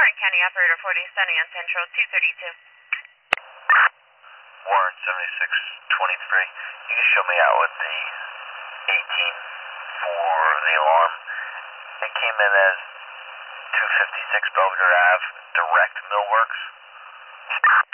Warren County Operator 40 standing on Central 232. Warren 7623. You can show me out with the 18 for the alarm. It came in as 256 Belvedere Ave, direct Millworks.